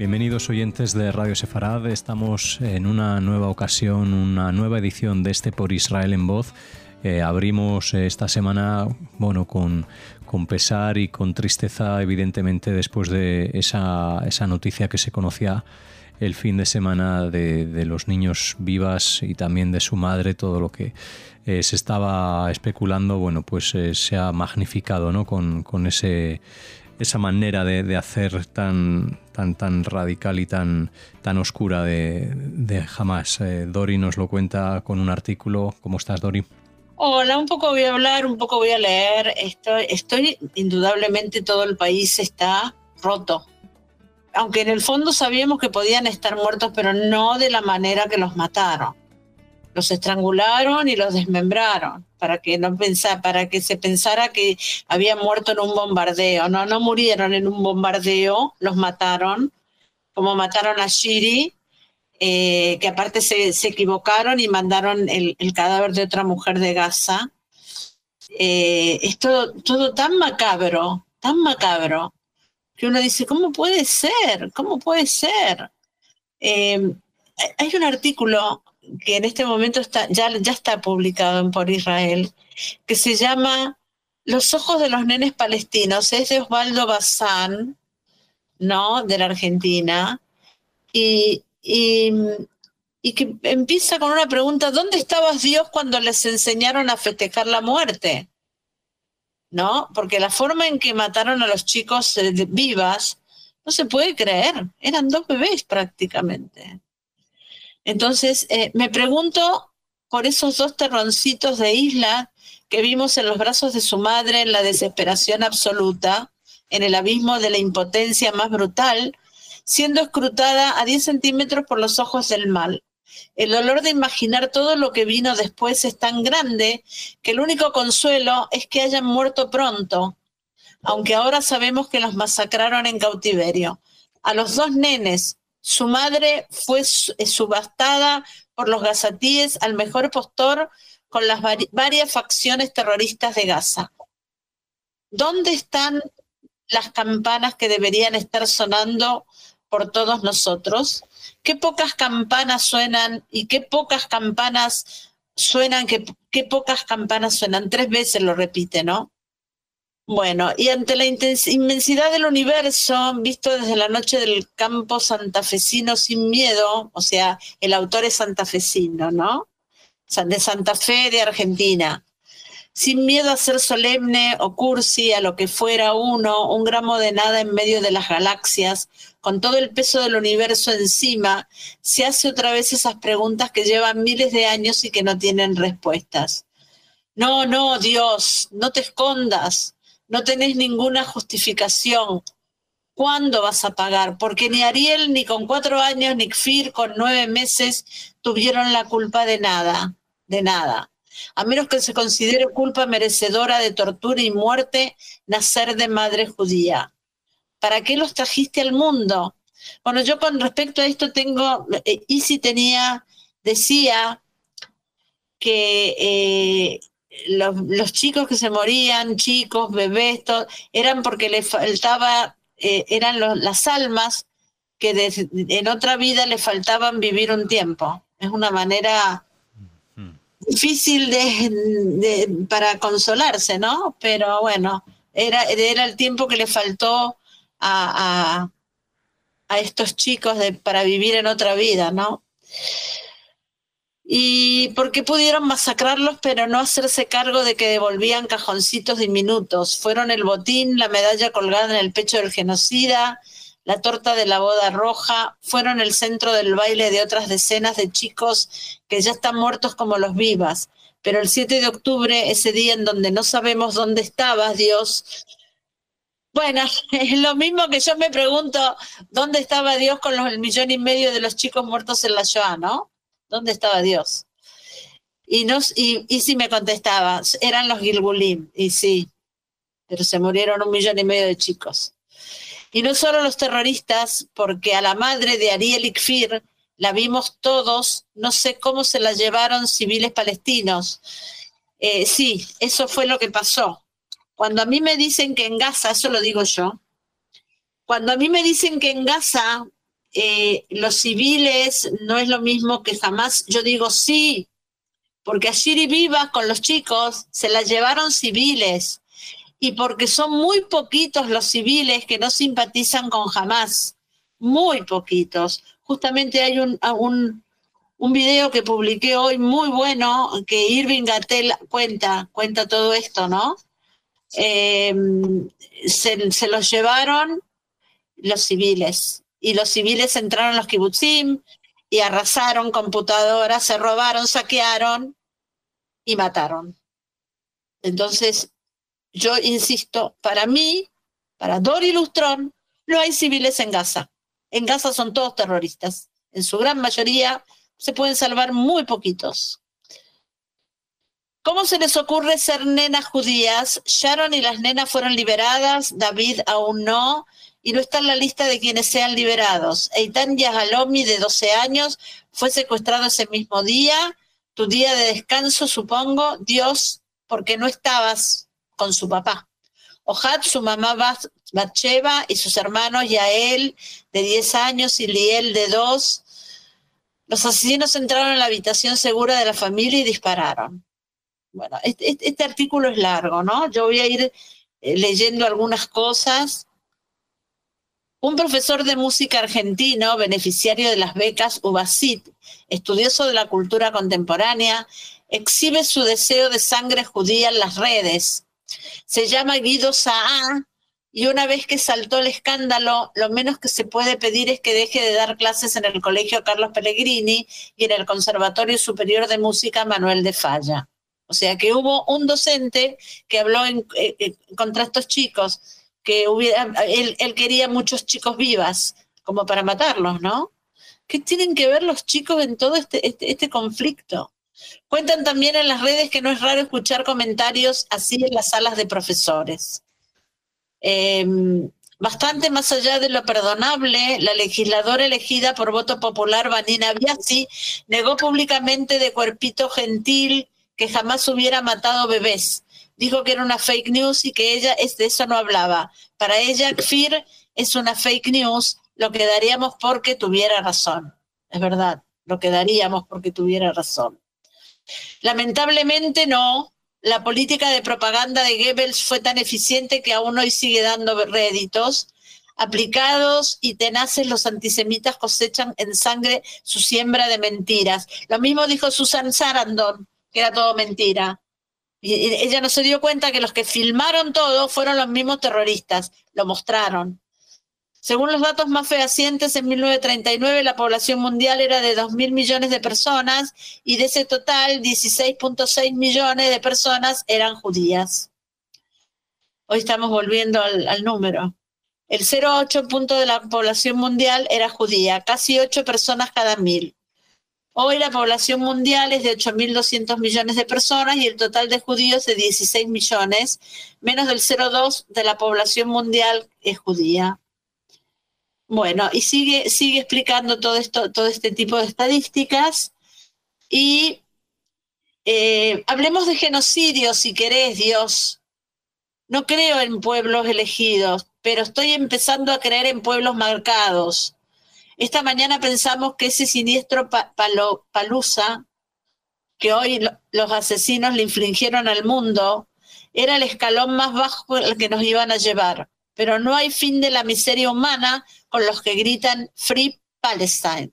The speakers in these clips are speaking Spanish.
Bienvenidos oyentes de Radio Sefarad. Estamos en una nueva ocasión, una nueva edición de este Por Israel en Voz. Abrimos esta semana, con pesar y con tristeza, evidentemente, después de esa noticia que se conocía el fin de semana de los niños Vivas y también de su madre. Todo lo que se estaba especulando, se ha magnificado, ¿no? Con esa manera de hacer tan radical y tan oscura de Hamás. Dori nos lo cuenta con un artículo. ¿Cómo estás, Dori? Hola, un poco voy a hablar, un poco voy a leer. Estoy indudablemente, todo el país está roto. Aunque en el fondo sabíamos que podían estar muertos, pero no de la manera que los mataron. Los estrangularon y los desmembraron para que se pensara que habían muerto en un bombardeo. No murieron en un bombardeo, los mataron, como mataron a Shiri, que aparte se equivocaron y mandaron el cadáver de otra mujer de Gaza. Es todo tan macabro, que uno dice, ¿cómo puede ser? ¿Cómo puede ser? Hay un artículo que en este momento ya está publicado en Por Israel, que se llama Los ojos de los nenes palestinos. Es de Osvaldo Bazán, ¿no? De la Argentina. Y que empieza con una pregunta: ¿dónde estabas, Dios, cuando les enseñaron a festejar la muerte? ¿No? Porque la forma en que mataron a los chicos Vivas no se puede creer. Eran 2 bebés prácticamente. Entonces, me pregunto por esos 2 terroncitos de Isla que vimos en los brazos de su madre, en la desesperación absoluta, en el abismo de la impotencia más brutal, siendo escrutada a 10 centímetros por los ojos del mal. El dolor de imaginar todo lo que vino después es tan grande que el único consuelo es que hayan muerto pronto, aunque ahora sabemos que los masacraron en cautiverio. A los 2 nenes, su madre fue subastada por los gazatíes al mejor postor con las varias facciones terroristas de Gaza. ¿Dónde están las campanas que deberían estar sonando por todos nosotros? Qué pocas campanas suenan y qué pocas campanas suenan, qué pocas campanas suenan. 3 veces lo repite, ¿no? Bueno, y ante la inmensidad del universo, visto desde la noche del campo santafesino sin miedo, o sea, el autor es santafesino, ¿no? De Santa Fe, de Argentina. Sin miedo a ser solemne o cursi, a lo que fuera uno, un gramo de nada en medio de las galaxias, con todo el peso del universo encima, se hace otra vez esas preguntas que llevan miles de años y que no tienen respuestas. No, Dios, no te escondas, no tenés ninguna justificación. ¿Cuándo vas a pagar? Porque ni Ariel, ni con 4 años, ni Kfir con 9 meses tuvieron la culpa de nada, a menos que se considere culpa merecedora de tortura y muerte nacer de madre judía. ¿Para qué los trajiste al mundo? Bueno, yo con respecto a esto Isi decía que los chicos que se morían, chicos, bebés, eran porque le faltaba, eran las almas que en otra vida le faltaban vivir un tiempo. Es una manera difícil para consolarse, ¿no? Pero bueno, era el tiempo que le faltó a estos chicos para vivir en otra vida, ¿no? Y porque pudieron masacrarlos, pero no hacerse cargo de que devolvían cajoncitos diminutos. Fueron el botín, la medalla colgada en el pecho del genocida, la torta de la boda roja, fueron el centro del baile de otras decenas de chicos que ya están muertos como los Vivas. Pero el 7 de octubre, ese día en donde no sabemos dónde estabas, Dios. Bueno, es lo mismo que yo me pregunto, ¿dónde estaba Dios con el 1,5 millones de los chicos muertos en la Shoah, no? ¿Dónde estaba Dios? Y si me contestaba, eran los Gilgulim, y sí, pero se murieron 1,5 millones de chicos. Y no solo los terroristas, porque a la madre de Ariel y Kfir la vimos todos, no sé cómo se la llevaron civiles palestinos. Sí, eso fue lo que pasó. Cuando a mí me dicen que en Gaza, eso lo digo yo, cuando a mí me dicen que en Gaza los civiles no es lo mismo que Hamás. Yo digo sí, porque a Shiri Viva con los chicos se la llevaron civiles y porque son muy poquitos los civiles que no simpatizan con Hamás, muy poquitos. Justamente hay un video que publiqué hoy muy bueno, que Irving Gattel cuenta todo esto, ¿no? Se los llevaron los civiles, y los civiles entraron a los kibutzim y arrasaron computadoras, se robaron, saquearon y mataron. Entonces, yo insisto, para mí, para Dori Lustrón, no hay civiles en Gaza. En Gaza son todos terroristas. En su gran mayoría se pueden salvar muy poquitos. ¿Cómo se les ocurre ser nenas judías? Sharon y las nenas fueron liberadas, David aún no, y no está en la lista de quienes sean liberados. Eitan Yahalomi, de 12 años, fue secuestrado ese mismo día, tu día de descanso, supongo, Dios, porque no estabas con su papá. Ohad, su mamá Batsheva y sus hermanos Yael, de 10 años, y Liel, de 2. Los asesinos entraron en la habitación segura de la familia y dispararon. Bueno, este artículo es largo, ¿no? Yo voy a ir leyendo algunas cosas. Un profesor de música argentino, beneficiario de las becas UBASIT, estudioso de la cultura contemporánea, exhibe su deseo de sangre judía en las redes. Se llama Guido Saá, y una vez que saltó el escándalo, lo menos que se puede pedir es que deje de dar clases en el Colegio Carlos Pellegrini y en el Conservatorio Superior de Música Manuel de Falla. O sea que hubo un docente que habló contra estos chicos, que él quería muchos chicos vivas, como para matarlos, ¿no? ¿Qué tienen que ver los chicos en todo este conflicto? Cuentan también en las redes que no es raro escuchar comentarios así en las salas de profesores. Bastante más allá de lo perdonable, la legisladora elegida por voto popular, Vanina Biasi, negó públicamente de cuerpito gentil que jamás hubiera matado bebés. Dijo que era una fake news y que ella de eso no hablaba. Para ella, Kfir es una fake news, lo que daríamos porque tuviera razón. Es verdad, lo que daríamos porque tuviera razón. Lamentablemente no. La política de propaganda de Goebbels fue tan eficiente que aún hoy sigue dando réditos. Aplicados y tenaces, los antisemitas cosechan en sangre su siembra de mentiras. Lo mismo dijo Susan Sarandon, que era todo mentira. Y ella no se dio cuenta que los que filmaron todo fueron los mismos terroristas, lo mostraron. Según los datos más fehacientes, en 1939 la población mundial era de 2.000 millones de personas y de ese total 16.6 millones de personas eran judías. Hoy estamos volviendo al número. El 0,8% de la población mundial era judía, casi 8 personas cada 1.000. Hoy la población mundial es de 8.200 millones de personas y el total de judíos de 16 millones, menos del 0,2% de la población mundial es judía. Bueno, y sigue explicando todo este tipo de estadísticas. Y hablemos de genocidio, si querés, Dios. No creo en pueblos elegidos, pero estoy empezando a creer en pueblos marcados. Esta mañana pensamos que ese siniestro Palusa, que hoy los asesinos le infligieron al mundo, era el escalón más bajo al que nos iban a llevar. Pero no hay fin de la miseria humana con los que gritan Free Palestine.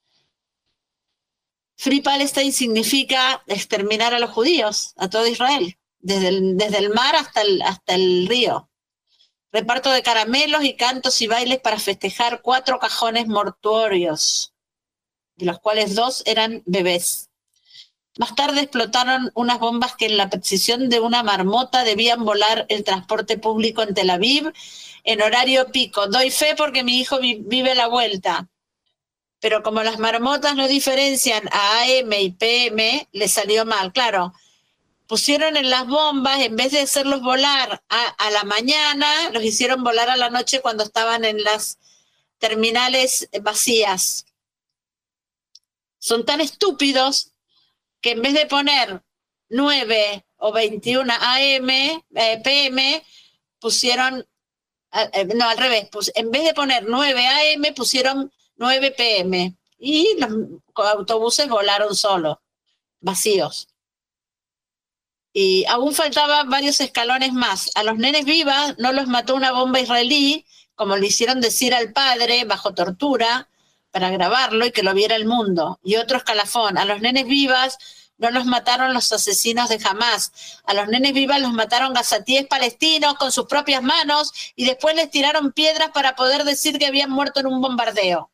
Free Palestine significa exterminar a los judíos, a todo Israel, desde el mar hasta el río. Reparto de caramelos y cantos y bailes para festejar 4 cajones mortuorios, de los cuales 2 eran bebés. Más tarde explotaron unas bombas que en la precisión de una marmota debían volar el transporte público en Tel Aviv en horario pico. Doy fe porque mi hijo vive la vuelta. Pero como las marmotas no diferencian a AM y PM, le salió mal. Claro, pusieron en las bombas, en vez de hacerlos volar a la mañana, los hicieron volar a la noche cuando estaban en las terminales vacías. Son tan estúpidos que en vez de poner 9 o 21 AM, PM, pusieron, no, al revés, en vez de poner 9 AM, pusieron 9 p.m. y los autobuses volaron solos, vacíos. Y aún faltaban varios escalones más. A los nenes vivas no los mató una bomba israelí, como le hicieron decir al padre bajo tortura para grabarlo y que lo viera el mundo. Y otro escalafón, a los nenes vivas no los mataron los asesinos de Hamás. A los nenes vivas los mataron gazatíes palestinos con sus propias manos y después les tiraron piedras para poder decir que habían muerto en un bombardeo.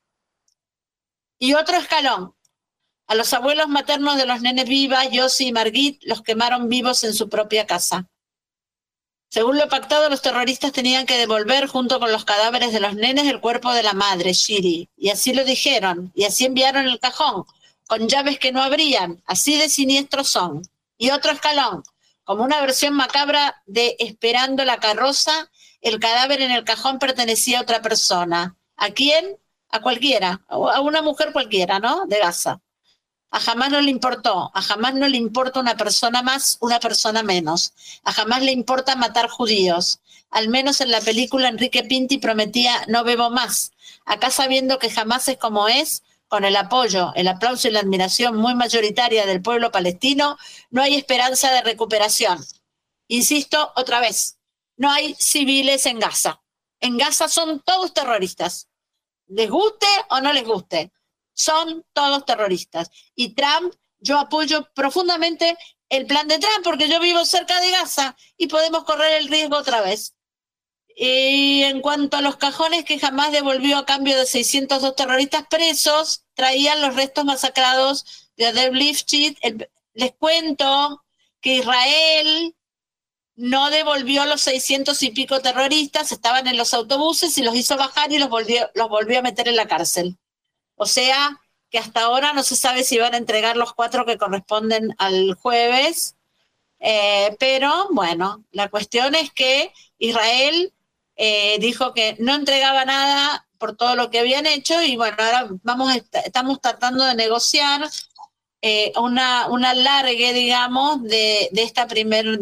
Y otro escalón, a los abuelos maternos de los nenes vivas, Yossi y Margit, los quemaron vivos en su propia casa. Según lo pactado, los terroristas tenían que devolver junto con los cadáveres de los nenes el cuerpo de la madre, Shiri. Y así lo dijeron, y así enviaron el cajón, con llaves que no abrían, así de siniestros son. Y otro escalón, como una versión macabra de Esperando la carroza, el cadáver en el cajón pertenecía a otra persona. ¿A quién? A cualquiera, a una mujer cualquiera, ¿no? De Gaza. A Hamás no le importó, a Hamás no le importa una persona más, una persona menos. A Hamás le importa matar judíos. Al menos en la película Enrique Pinti prometía no bebo más. Acá sabiendo que Hamás es como es, con el apoyo, el aplauso y la admiración muy mayoritaria del pueblo palestino, no hay esperanza de recuperación. Insisto otra vez, no hay civiles en Gaza. En Gaza son todos terroristas. Les guste o no les guste. Son todos terroristas. Y Trump, yo apoyo profundamente el plan de Trump porque yo vivo cerca de Gaza y podemos correr el riesgo otra vez. Y en cuanto a los cajones que jamás devolvió a cambio de 602 terroristas presos, traían los restos masacrados de Adel Lifshitz. Les cuento que Israel no devolvió los 600 y pico terroristas, estaban en los autobuses y los hizo bajar y los volvió a meter en la cárcel. O sea, que hasta ahora no se sabe si van a entregar los 4 que corresponden al jueves. Pero, bueno, la cuestión es que Israel dijo que no entregaba nada por todo lo que habían hecho y, bueno, ahora estamos tratando de negociar una alargue, digamos, de esta primera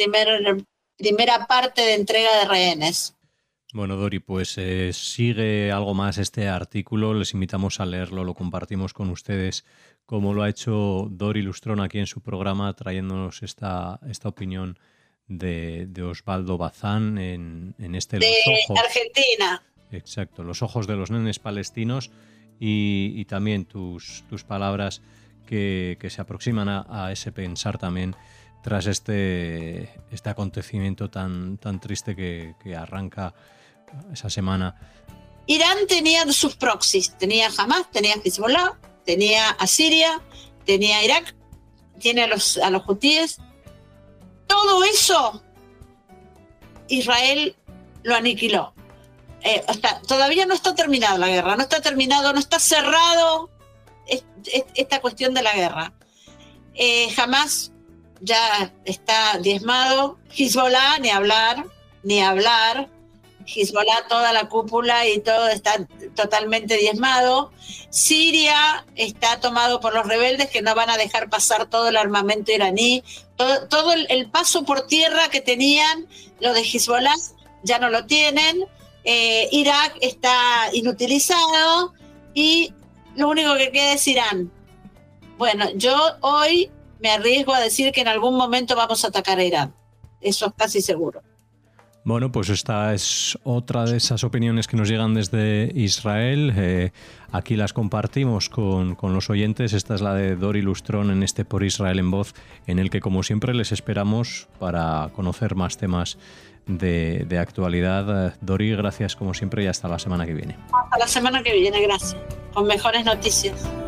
parte de entrega de rehenes. Bueno, Dori, pues sigue algo más este artículo, les invitamos a leerlo, lo compartimos con ustedes, como lo ha hecho Dori Lustrón aquí en su programa, trayéndonos esta opinión de Osvaldo Bazán en este de Los Ojos. Argentina. Exacto, Los Ojos de los Nenes Palestinos y también tus palabras que se aproximan a ese pensar también tras este acontecimiento tan triste que arranca esa semana. Irán tenía sus proxies, tenía Hamás, tenía Hezbollah, tenía a Siria, tenía a Irak, tiene a los hutíes. Todo eso Israel lo aniquiló. Todavía no está terminada la guerra, no está terminado, no está cerrado esta cuestión de la guerra. Hamás ya está diezmado, Hezbollah ni hablar. Hezbollah, toda la cúpula y todo está totalmente diezmado. Siria está tomado por los rebeldes que no van a dejar pasar todo el armamento iraní. Todo el paso por tierra que tenían los de Hezbollah ya no lo tienen. Irak está inutilizado y lo único que queda es Irán. Bueno, yo hoy me arriesgo a decir que en algún momento vamos a atacar a Irán. Eso es casi seguro. Bueno, pues esta es otra de esas opiniones que nos llegan desde Israel. Aquí las compartimos con los oyentes. Esta es la de Dori Lustrón en este Por Israel en Voz, en el que, como siempre, les esperamos para conocer más temas de actualidad. Dori, gracias como siempre y hasta la semana que viene. Hasta la semana que viene, gracias. Con mejores noticias.